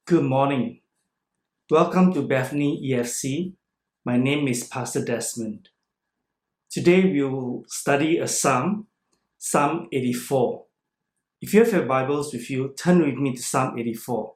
Good morning. Welcome to Bethany EFC. My name is Pastor Desmond. Today we will study a psalm, Psalm 84. If you have your Bibles with you, turn with me to Psalm 84.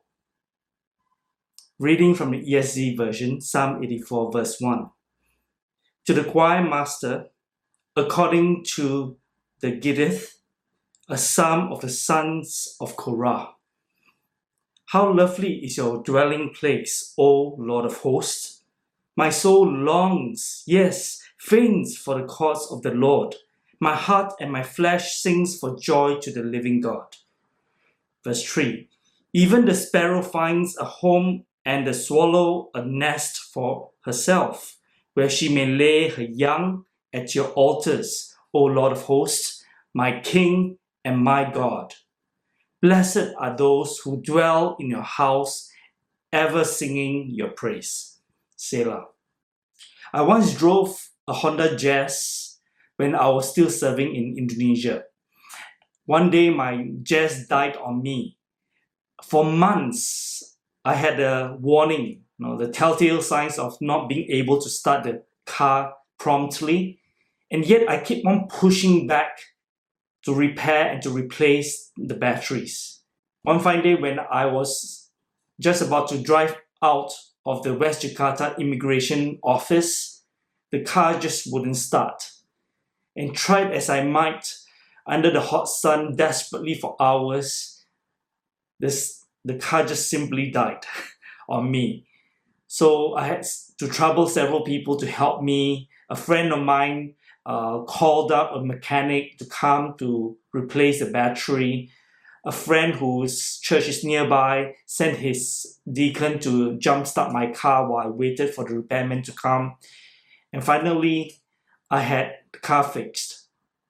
Reading from the ESV version, Psalm 84 verse 1. To the choir master, according to the Gittith, a psalm of the sons of Korah. How lovely is your dwelling place, O Lord of hosts! My soul longs, yes, faints for the courts of the Lord. My heart and my flesh sings for joy to the living God. Verse 3. Even the sparrow finds a home and the swallow a nest for herself, where she may lay her young at your altars, O Lord of hosts, my King and my God. Blessed are those who dwell in your house, ever singing your praise. Selah. I once drove a Honda Jazz when I was still serving in Indonesia. One day my Jazz died on me. For months, I had a warning, the telltale signs of not being able to start the car promptly, and yet I keep on pushing back to repair and to replace the batteries. One fine day when I was just about to drive out of the West Jakarta immigration office, the car just wouldn't start. And tried as I might under the hot sun desperately for hours, the car just simply died on me. So I had to trouble several people to help me. A friend of mine called up a mechanic to come to replace the battery. A friend whose church is nearby sent his deacon to jumpstart my car while I waited for the repairman to come. And finally, I had the car fixed.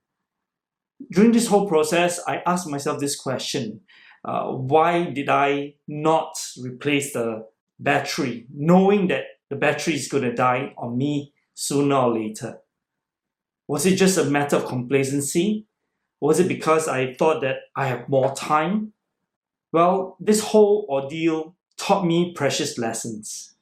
During this whole process, I asked myself this question. Why did I not replace the battery, knowing that the battery is going to die on me sooner or later? Was it just a matter of complacency? Was it because I thought that I have more time? Well, this whole ordeal taught me precious lessons.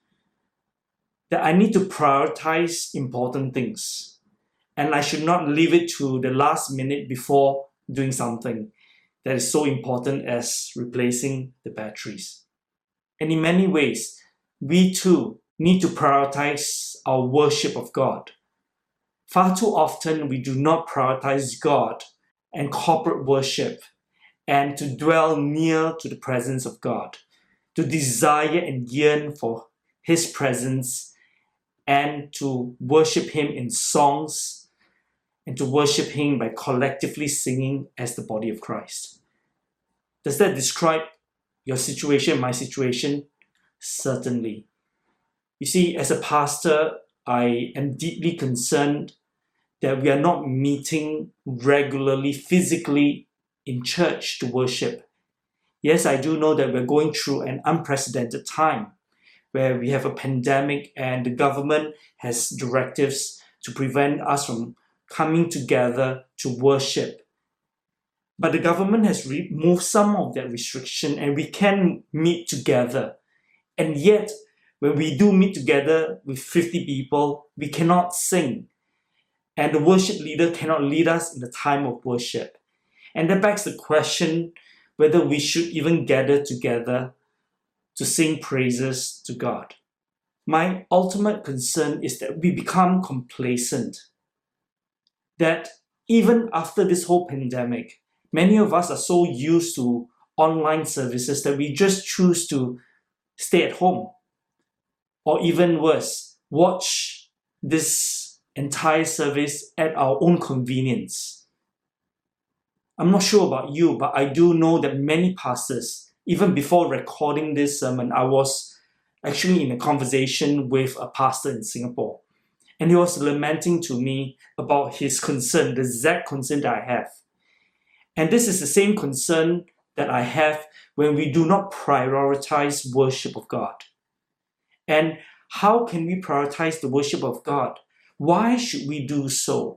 That I need to prioritize important things. And I should not leave it to the last minute before doing something that is so important as replacing the batteries. And in many ways, we too need to prioritize our worship of God. Far too often, we do not prioritize God and corporate worship and to dwell near to the presence of God, to desire and yearn for His presence and to worship Him in songs and to worship Him by collectively singing as the body of Christ. Does that describe your situation, my situation? Certainly. You see, as a pastor, I am deeply concerned that we are not meeting regularly, physically in church to worship. Yes, I do know that we're going through an unprecedented time where we have a pandemic and the government has directives to prevent us from coming together to worship. But the government has removed some of that restriction and we can meet together. And yet, when we do meet together with 50 people, we cannot sing. And the worship leader cannot lead us in the time of worship. And that begs the question whether we should even gather together to sing praises to God. My ultimate concern is that we become complacent. That even after this whole pandemic, many of us are so used to online services that we just choose to stay at home. Or even worse, watch this entire service at our own convenience. I'm not sure about you, but I do know that many pastors, even before recording this sermon, I was actually in a conversation with a pastor in Singapore. And he was lamenting to me about his concern, the exact concern that I have. And this is the same concern that I have when we do not prioritize worship of God. And how can we prioritize the worship of God? Why should we do so?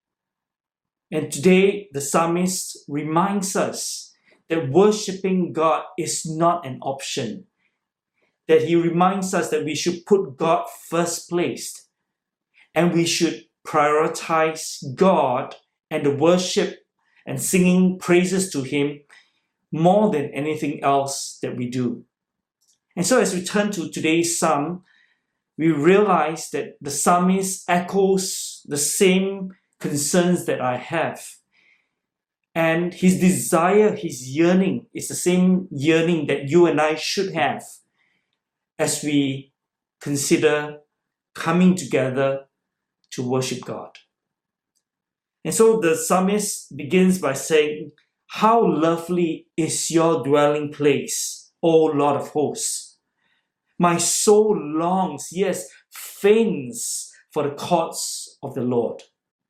And today, the psalmist reminds us that worshiping God is not an option. that he reminds us that we should put God first place, and we should prioritize God and the worship and singing praises to him more than anything else that we do. And so as we turn to today's psalm, we realize that the psalmist echoes the same concerns that I have. And his desire, his yearning is the same yearning that you and I should have as we consider coming together to worship God. And so the psalmist begins by saying, "How lovely is your dwelling place, O Lord of hosts. My soul longs, yes, faints for the courts of the Lord."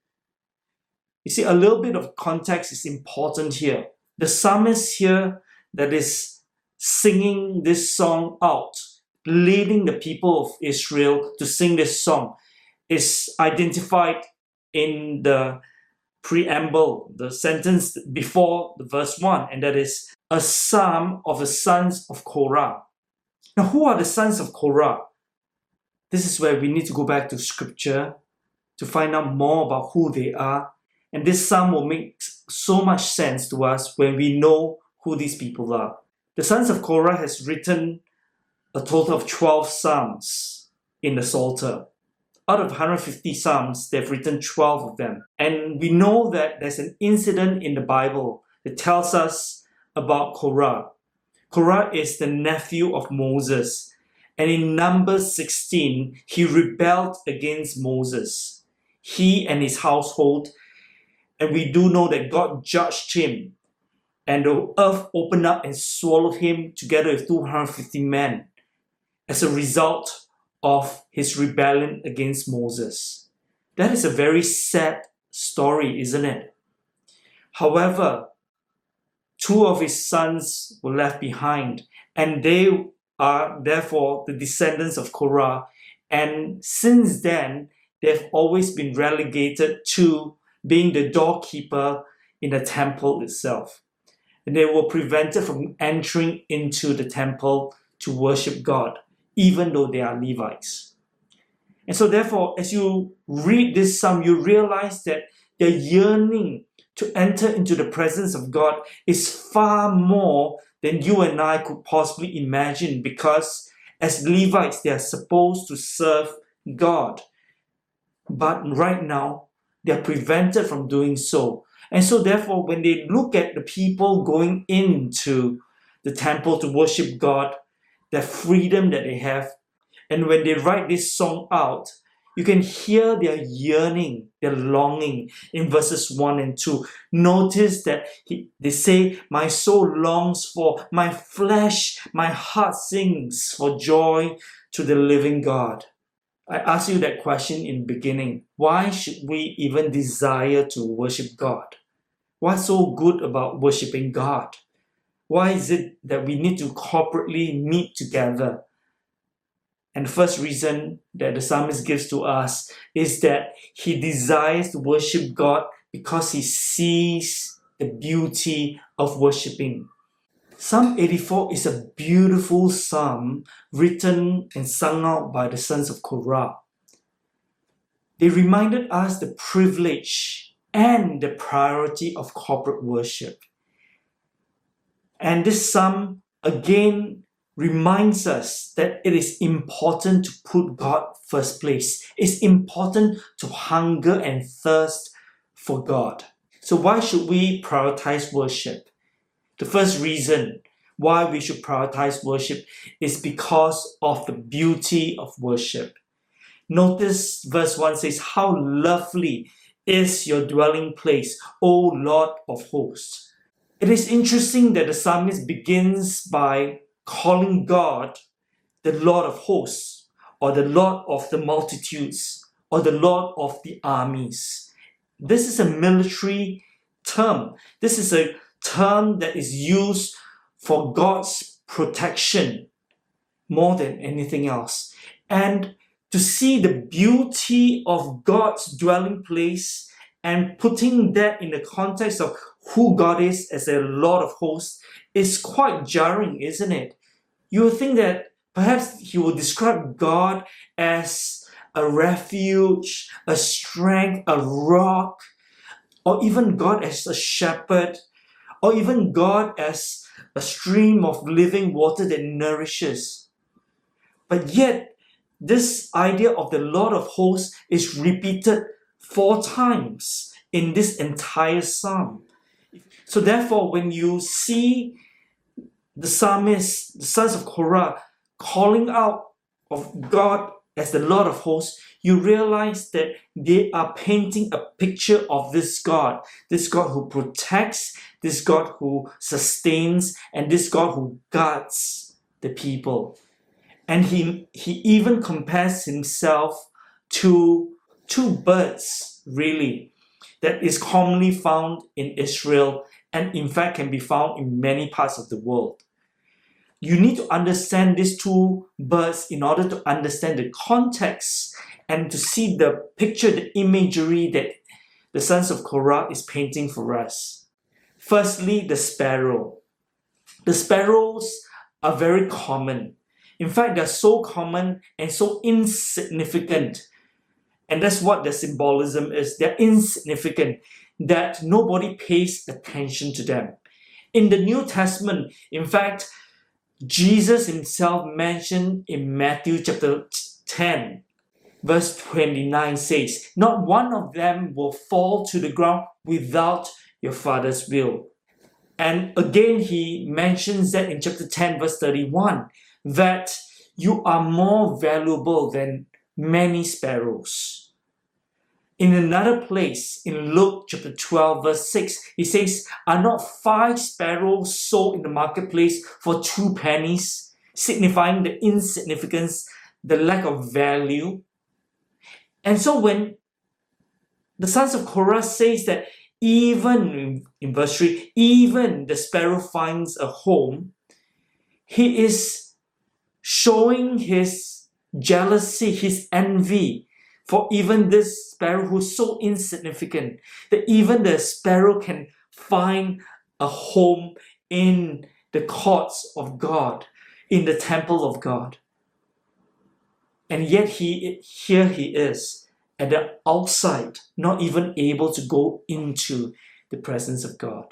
You see, a little bit of context is important here. The psalmist here that is singing this song out, leading the people of Israel to sing this song, is identified in the preamble, the sentence before the verse 1, and that is a psalm of the sons of Korah. Now, who are the sons of Korah? This is where we need to go back to scripture to find out more about who they are. And this psalm will make so much sense to us when we know who these people are. The sons of Korah has written a total of 12 psalms in the Psalter. Out of 150 psalms, they've written 12 of them. And we know that there's an incident in the Bible that tells us about Korah. Korah is the nephew of Moses. And in Numbers 16, he rebelled against Moses. He and his household. And we do know that God judged him. And the earth opened up and swallowed him together with 250 men as a result of his rebellion against Moses. That is a very sad story, isn't it? However, 2 of his sons were left behind, and they are therefore the descendants of Korah. And since then, they've always been relegated to being the doorkeeper in the temple itself. And they were prevented from entering into the temple to worship God, even though they are Levites. And so therefore, as you read this psalm, you realize that their yearning to enter into the presence of God is far more than you and I could possibly imagine, because as Levites, they are supposed to serve God. But right now, they are prevented from doing so. And so therefore, when they look at the people going into the temple to worship God, the freedom that they have, and when they write this song out, you can hear their yearning, their longing in verses 1 and 2. Notice that they say, "My soul longs for, my flesh, my heart sings for joy to the living God." I asked you that question in the beginning. Why should we even desire to worship God? What's so good about worshiping God? Why is it that we need to corporately meet together? And the first reason that the psalmist gives to us is that he desires to worship God because he sees the beauty of worshiping. Psalm 84 is a beautiful psalm written and sung out by the sons of Korah. They reminded us the privilege and the priority of corporate worship. And this psalm again reminds us that it is important to put God first place. It's important to hunger and thirst for God. So why should we prioritize worship? The first reason why we should prioritize worship is because of the beauty of worship. Notice verse 1 says, "How lovely is your dwelling place, O Lord of hosts." It is interesting that the psalmist begins by calling God the Lord of hosts, or the Lord of the multitudes, or the Lord of the armies. This is a military term. This is a term that is used for God's protection more than anything else. And to see the beauty of God's dwelling place and putting that in the context of who God is as a Lord of hosts is quite jarring, isn't it? You would think that Perhaps he will describe God as a refuge, a strength, a rock, or even God as a shepherd, or even God as a stream of living water that nourishes. But yet, this idea of the Lord of hosts is repeated 4 times in this entire psalm. So therefore, when you see the psalmists, the sons of Korah, calling out of God as the Lord of hosts, you realize that they are painting a picture of this God who protects, this God who sustains, and this God who guards the people. And he even compares himself to 2 birds, really, that is commonly found in Israel and in fact can be found in many parts of the world. You need to understand these 2 birds in order to understand the context and to see the picture, the imagery that the sons of Korah is painting for us. Firstly, the sparrow. The sparrows are very common. In fact, they're so common and so insignificant. And that's what the symbolism is. They're insignificant, that nobody pays attention to them. In the New Testament, in fact, Jesus himself mentioned in Matthew chapter 10, verse 29 says, "Not one of them will fall to the ground without your Father's will." And again, he mentions that in chapter 10, verse 31, that you are more valuable than many sparrows. In another place, in Luke chapter 12, verse 6, he says, "Are not 5 sparrows sold in the marketplace for 2 pennies, signifying the insignificance, the lack of value?" And so when the sons of Korah says that even, in verse 3, even the sparrow finds a home, he is showing his jealousy, his envy for even this sparrow who's so insignificant, that even the sparrow can find a home in the courts of God, in the temple of God. And yet here he is at the outside, not even able to go into the presence of God.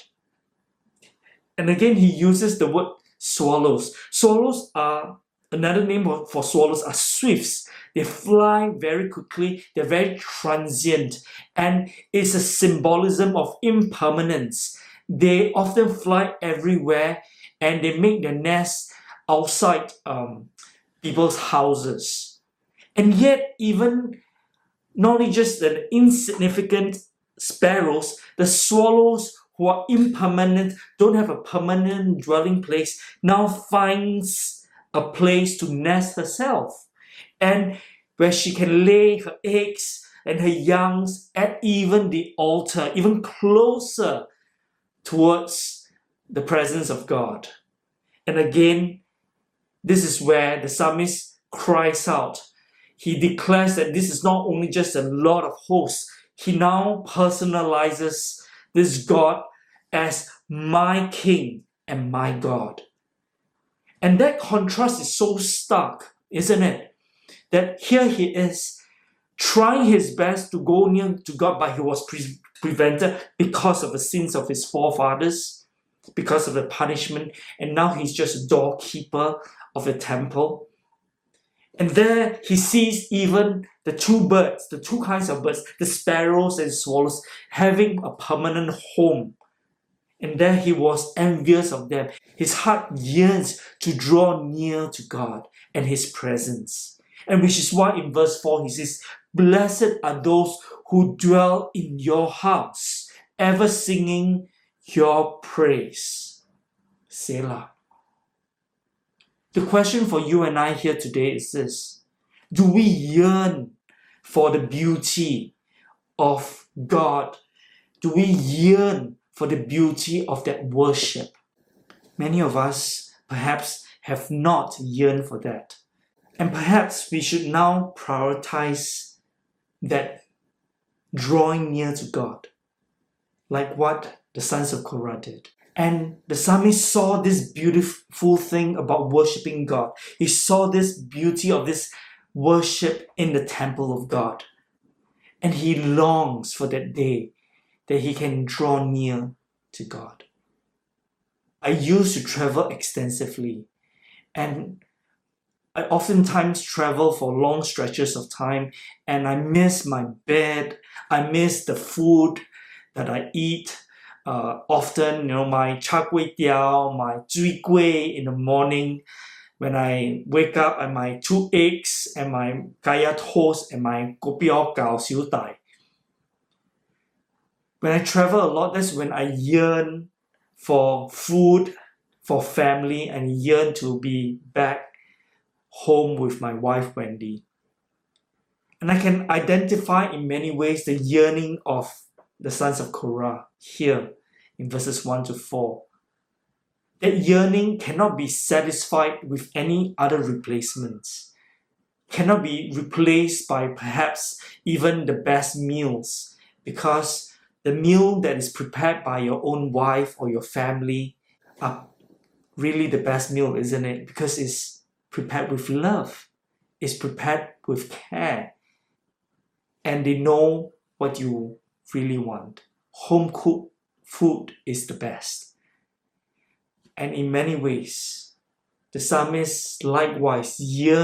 And again, he uses the word swallows. Swallows are, another name for swallows are swifts. They fly very quickly, they're very transient, and it's a symbolism of impermanence. They often fly everywhere and they make their nests outside people's houses. And yet, even not only just the insignificant sparrows, the swallows who are impermanent, don't have a permanent dwelling place, now finds a place to nest herself, and where she can lay her eggs and her youngs at even the altar, even closer towards the presence of God. And again, this is where the psalmist cries out. He declares that this is not only just a Lord of hosts, he now personalizes this God as my King and my God. And that contrast is so stark, isn't it? That here he is trying his best to go near to God, but he was prevented because of the sins of his forefathers, because of the punishment, and now he's just a doorkeeper of the temple. And there he sees even the 2 birds, the 2 kinds of birds, the sparrows and swallows, having a permanent home. And there he was envious of them. His heart yearns to draw near to God and his presence. And which is why in verse 4 he says, "Blessed are those who dwell in your house, ever singing your praise." Selah. The question for you and I here today is this: do we yearn for the beauty of God? Do we yearn for the beauty of that worship? Many of us perhaps have not yearned for that. And perhaps we should now prioritize that drawing near to God, like what the sons of Korah did. And the psalmist saw this beautiful thing about worshiping God. He saw this beauty of this worship in the temple of God. And he longs for that day that he can draw near to God. I used to travel extensively, and I oftentimes travel for long stretches of time, and I miss my bed, I miss the food that I eat. Often, my char kway teow, my zui kueh in the morning. When I wake up, and my 2 eggs, and my kaya toast, and my kopiao gao xiu dai. When I travel a lot, that's when I yearn for food, for family, and yearn to be back home with my wife, Wendy. And I can identify in many ways the yearning of the sons of Korah here in verses 1 to 4. That yearning cannot be satisfied with any other replacements, cannot be replaced by perhaps even the best meals, because the meal that is prepared by your own wife or your family are really the best meal, isn't it? Because it's prepared with love, it's prepared with care, and they know what you really want. Home cooked food is the best. And in many ways, the psalmist likewise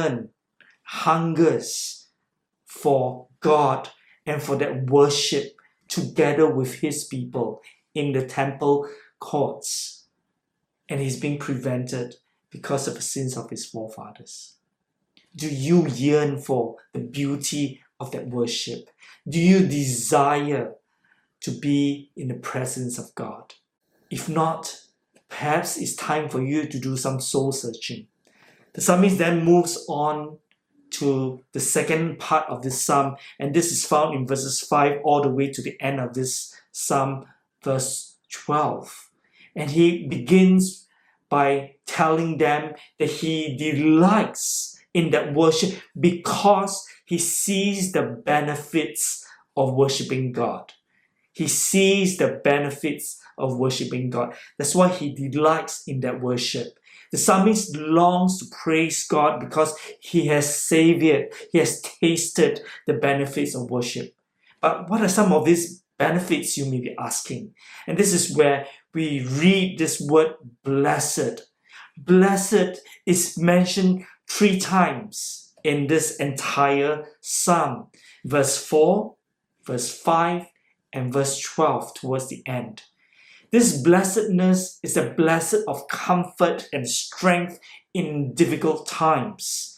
hungers for God and for that worship together with his people in the temple courts. And he's being prevented because of the sins of his forefathers. Do you yearn for the beauty of that worship? Do you desire to be in the presence of God? If not, perhaps it's time for you to do some soul searching. The psalmist then moves on to the second part of this psalm, and this is found in verses 5 all the way to the end of this psalm, verse 12. And he begins by telling them that he delights in that worship because he sees the benefits of worshiping God. He sees the benefits of worshiping God. That's why he delights in that worship. The psalmist longs to praise God because he has savored, he has tasted the benefits of worship. But what are some of these benefits, you may be asking? And this is where we read this word blessed. Blessed is mentioned 3 times in this entire psalm. Verse 4, verse 5, and verse 12 towards the end. This blessedness is a blessed of comfort and strength in difficult times.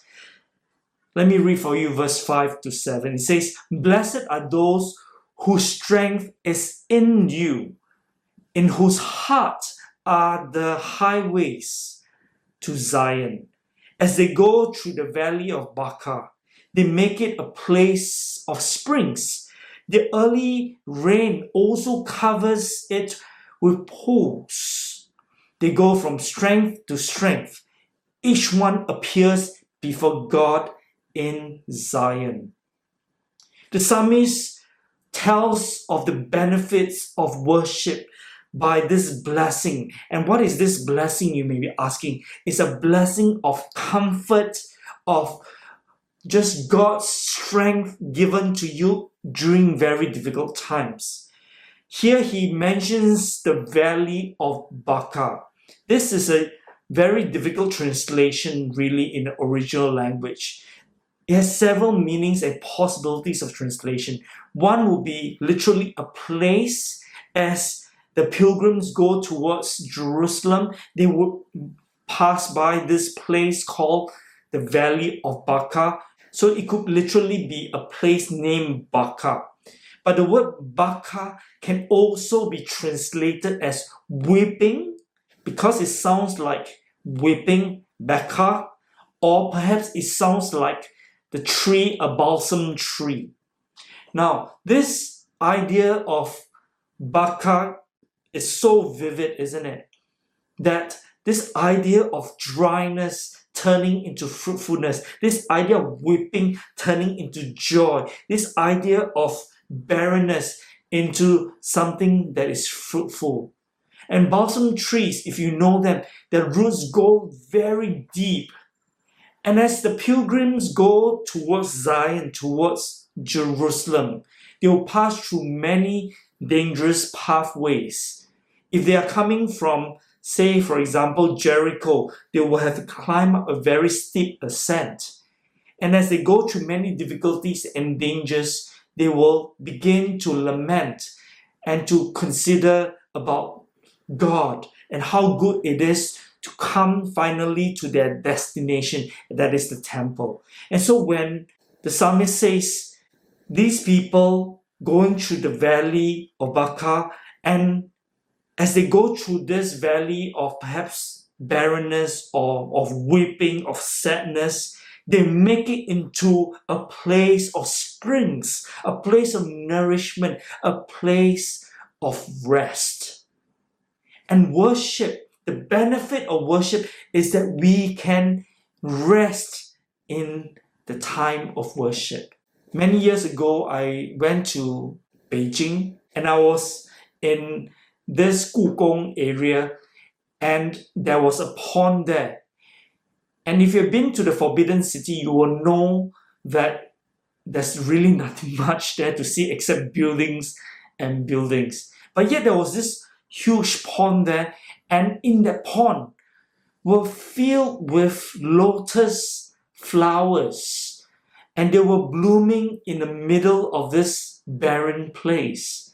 Let me read for you verse 5 to 7. It says, "Blessed are those whose strength is in you, in whose heart are the highways to Zion. As they go through the valley of Baca, they make it a place of springs. The early rain also covers it with pools. They go from strength to strength. Each one appears before God in Zion." The psalmist tells of the benefits of worship by this blessing. And what is this blessing, you may be asking? It's a blessing of comfort, of just God's strength given to you during very difficult times. Here he mentions the valley of Baca. This is a very difficult translation really in the original language. It has several meanings and possibilities of translation. One would be literally a place. As the pilgrims go towards Jerusalem, they would pass by this place called the Valley of Baca. So it could literally be a place named Baca. But the word Baca can also be translated as weeping, because it sounds like weeping, Baca, or perhaps it sounds like the tree, a balsam tree. Now, this idea of Baca is so vivid, isn't it? That this idea of dryness turning into fruitfulness, this idea of weeping turning into joy, this idea of barrenness into something that is fruitful. And balsam trees, if you know them, their roots go very deep. And as the pilgrims go towards Zion, towards Jerusalem, they will pass through many dangerous pathways. If they are coming from, say, for example, Jericho, they will have to climb up a very steep ascent. And as they go through many difficulties and dangers, they will begin to lament and to consider about God and how good it is to come finally to their destination, that is the temple. And so when the psalmist says, these people going through the valley of Baca, and as they go through this valley of perhaps barrenness or of weeping, of sadness, they make it into a place of springs, a place of nourishment, a place of rest. And worship, the benefit of worship is that we can rest in the time of worship. Many years ago, I went to Beijing and I was in this Gugong area and there was a pond there. And if you've been to the Forbidden City, you will know that there's really nothing much there to see except buildings and buildings. But yet there was this huge pond there, and in that pond were filled with lotus flowers, and they were blooming in the middle of this barren place.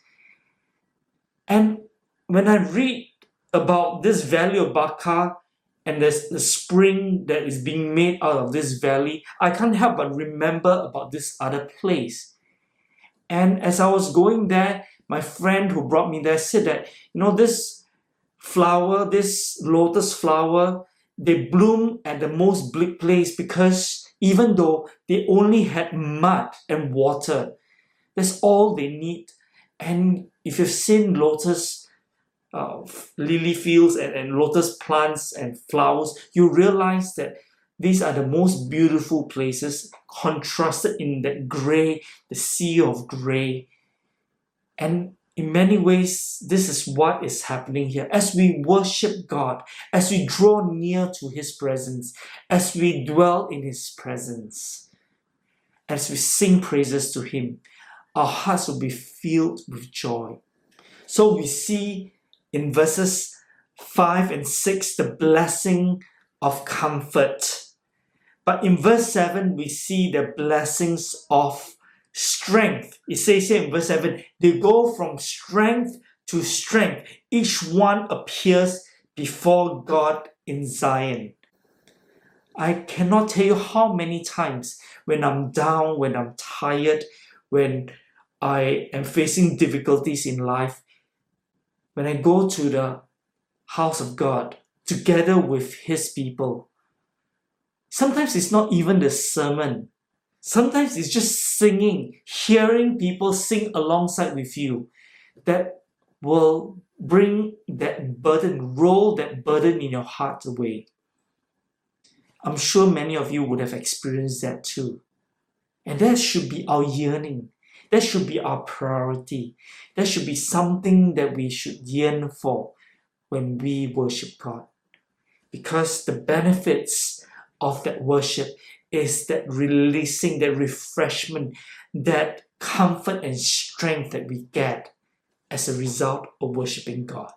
And when I read about this valley of Baca, and there's the spring that is being made out of this valley, I can't help but remember about this other place. And as I was going there, my friend who brought me there said that, this flower, this lotus flower, they bloom at the most bleak place because even though they only had mud and water, that's all they need. And if you've seen lotus lily fields and lotus plants and flowers, you realize that these are the most beautiful places contrasted in that grey, the sea of grey. And in many ways, this is what is happening here. As we worship God, as we draw near to His presence, as we dwell in His presence, as we sing praises to Him, our hearts will be filled with joy. So we see in verses 5 and 6, the blessing of comfort. But in verse 7, we see the blessings of strength. It says here in verse 7, they go from strength to strength. Each one appears before God in Zion. I cannot tell you how many times when I'm down, when I'm tired, when I am facing difficulties in life, when I go to the house of God together with His people, sometimes it's not even the sermon. Sometimes it's just singing, hearing people sing alongside with you that will bring that burden, roll that burden in your heart away. I'm sure many of you would have experienced that too. And that should be our yearning. That should be our priority. That should be something that we should yearn for when we worship God. Because the benefits of that worship is that releasing, that refreshment, that comfort and strength that we get as a result of worshiping God.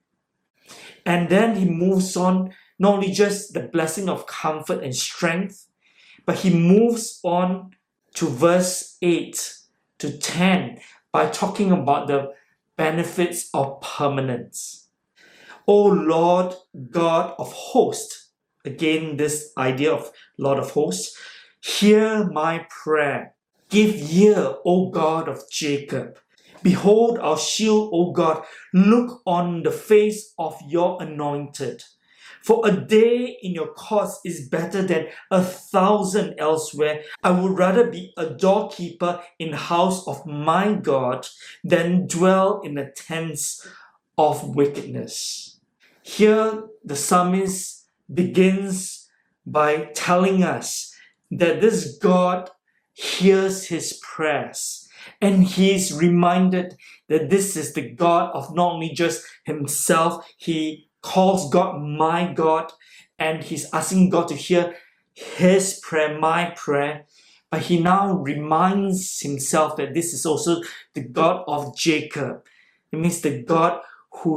And then he moves on, not only just the blessing of comfort and strength, but he moves on to verse 8 to 10 by talking about the benefits of permanence. O Lord God of hosts, again this idea of Lord of hosts, hear my prayer. Give ear, O God of Jacob. Behold our shield, O God. Look on the face of your anointed. For a day in your courts is better than 1,000 elsewhere. I would rather be a doorkeeper in the house of my God than dwell in the tents of wickedness. Here, the psalmist begins by telling us that this God hears his prayers. And he's reminded that this is the God of not only just himself, he calls God my God, and he's asking God to hear his prayer, my prayer. But he now reminds himself that this is also the God of Jacob. It means the God who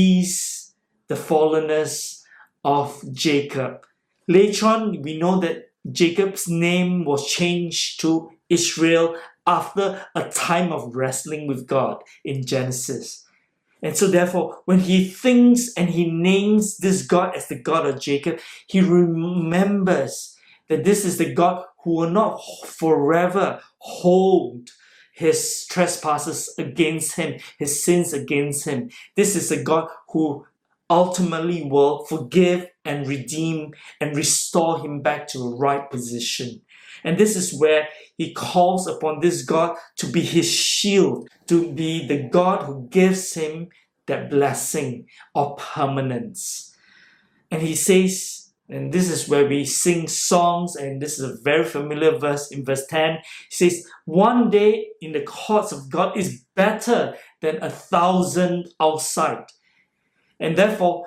sees the fallenness of Jacob. Later on, we know that Jacob's name was changed to Israel after a time of wrestling with God in Genesis. And so therefore, when he thinks and he names this God as the God of Jacob, he remembers that this is the God who will not forever hold his trespasses against him, his sins against him. This is a God who ultimately will forgive and redeem and restore him back to a right position. And this is where he calls upon this God to be his shield, to be the God who gives him that blessing of permanence. And he says, and this is where we sing songs, and this is a very familiar verse in verse 10. He says, one day in the courts of God is better than 1,000 outside. And therefore,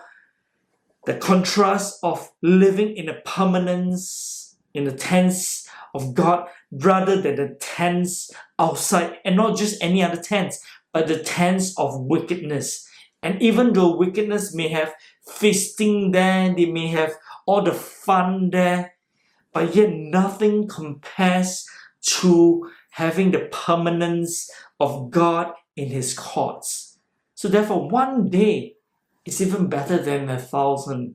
the contrast of living in a permanence, in the tents of God, rather than the tents outside, and not just any other tents, but the tents of wickedness. And even though wickedness may have feasting there, they may have all the fun there, but yet nothing compares to having the permanence of God in his courts. So therefore, one day is even better than 1,000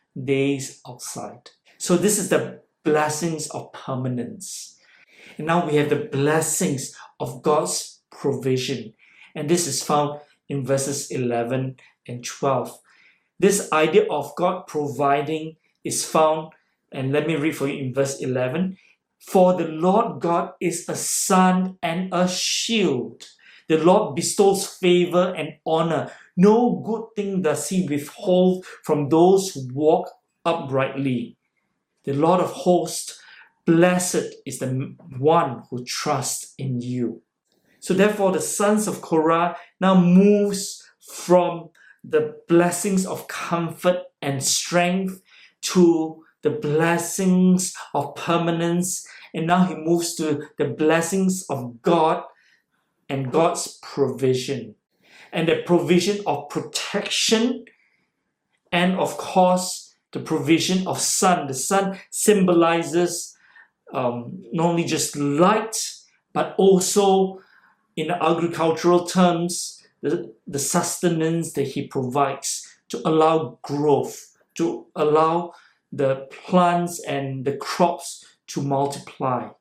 days outside. So this is the blessings of permanence. And now we have the blessings of God's provision. And this is found in verses 11 and 12. This idea of God providing is found, and let me read for you in verse 11. For the Lord God is a sun and a shield. The Lord bestows favor and honor. No good thing does he withhold from those who walk uprightly. The Lord of hosts, blessed is the one who trusts in you. So therefore, the sons of Korah now moves from the blessings of comfort and strength to the blessings of permanence. And now he moves to the blessings of God and God's provision. And the provision of protection, and of course, the provision of sun. The sun symbolizes not only just light, but also in agricultural terms, the sustenance that he provides to allow growth, to allow the plants and the crops to multiply.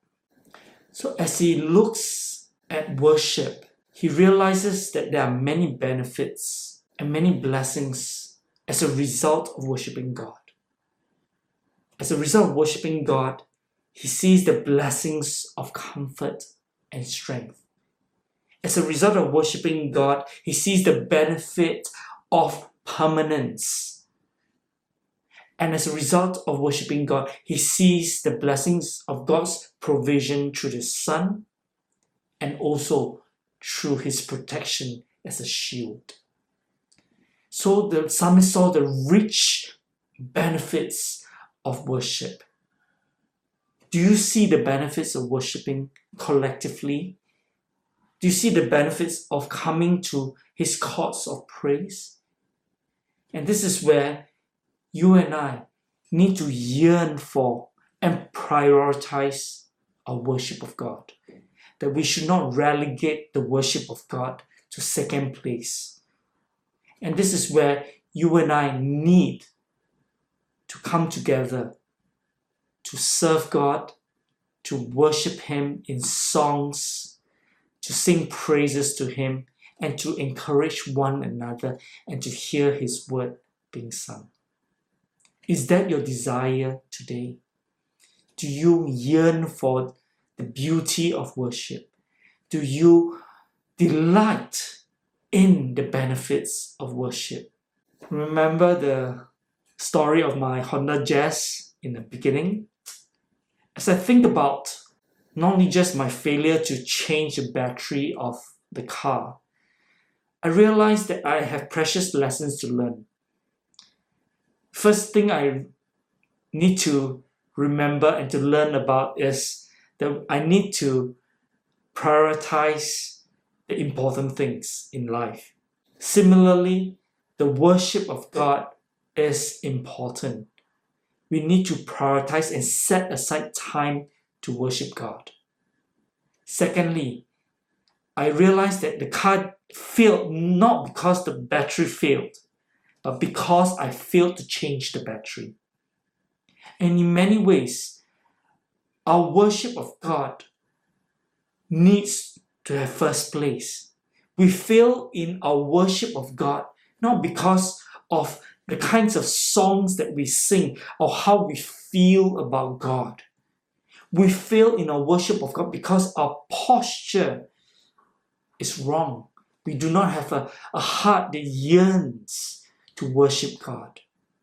So as he looks at worship, he realizes that there are many benefits and many blessings as a result of worshiping God. As a result of worshiping God, he sees the blessings of comfort and strength. As a result of worshiping God, he sees the benefit of permanence. And as a result of worshiping God, he sees the blessings of God's provision through the sun and also through his protection as a shield. So the psalmist saw the rich benefits of worship. Do you see the benefits of worshiping collectively? Do you see the benefits of coming to his courts of praise? And this is where you and I need to yearn for and prioritize our worship of God. That we should not relegate the worship of God to second place. And this is where you and I need to come together to serve God, to worship him in songs, to sing praises to him, and to encourage one another and to hear his word being sung. Is that your desire today? Do you yearn for the beauty of worship? Do you delight in the benefits of worship? Remember the story of my Honda Jazz in the beginning? As I think about not only just my failure to change the battery of the car, I realized that I have precious lessons to learn. First thing I need to remember and to learn about is that I need to prioritize the important things in life. Similarly, the worship of God is important. We need to prioritize and set aside time to worship God. Secondly, I realized that the car failed not because the battery failed, but because I failed to change the battery. And in many ways, our worship of God needs to have first place. We fail in our worship of God not because of the kinds of songs that we sing or how we feel about God. We fail in our worship of God because our posture is wrong. We do not have a heart that yearns to worship God.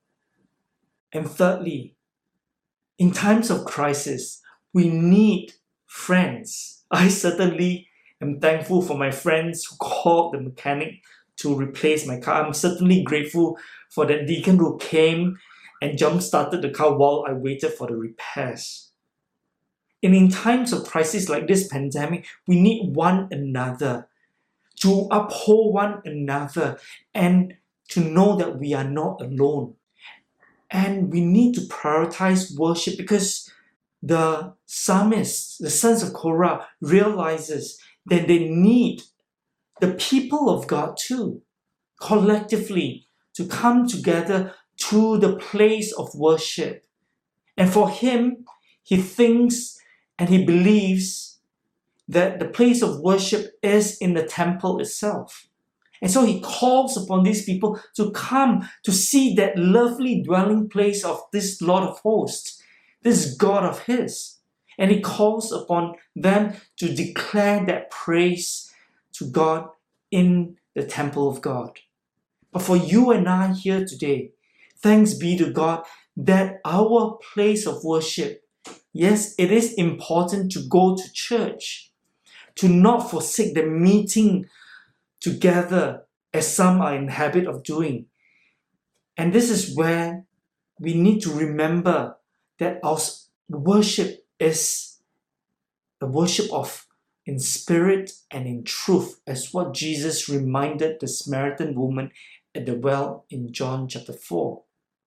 And thirdly, in times of crisis, we need friends. I certainly am thankful for my friends who called the mechanic to replace my car. I'm certainly grateful for that deacon who came and jump-started the car while I waited for the repairs. And in times of crisis like this pandemic, we need one another to uphold one another and to know that we are not alone. And we need to prioritize worship because the psalmists, the sons of Korah, realizes that they need the people of God too, collectively, to come together to the place of worship. And for him, he thinks and he believes that the place of worship is in the temple itself. And so he calls upon these people to come to see that lovely dwelling place of this Lord of hosts, this God of his. And he calls upon them to declare that praise to God in the temple of God. But for you and I here today, thanks be to God that our place of worship, yes, it is important to go to church, to not forsake the meeting together as some are in habit of doing. And this is where we need to remember that our worship is the worship of in spirit and in truth, as what Jesus reminded the Samaritan woman at the well in John chapter 4.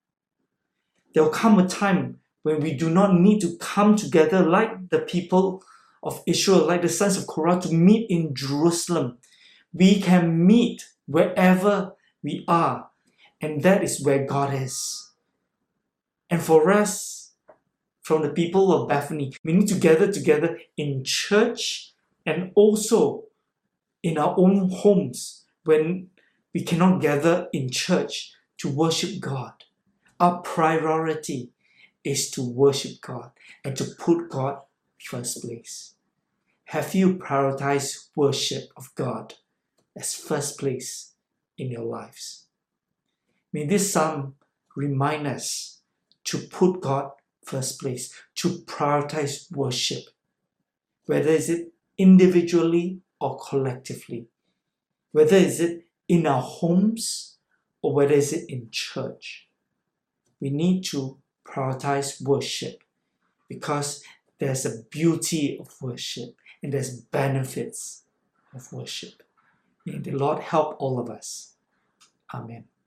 There will come a time when we do not need to come together like the people of Israel, like the sons of Korah, to meet in Jerusalem. We can meet wherever we are, and that is where God is. And for us, from the people of Bethany, we need to gather together in church and also in our own homes when we cannot gather in church to worship God. Our priority is to worship God and to put God first place. Have you prioritized worship of God as first place in your lives? May this psalm remind us to put God first place, to prioritize worship, whether is it individually or collectively, whether is it in our homes or whether is it in church. We need to prioritize worship because there's a beauty of worship and there's benefits of worship. May the Lord help all of us. Amen.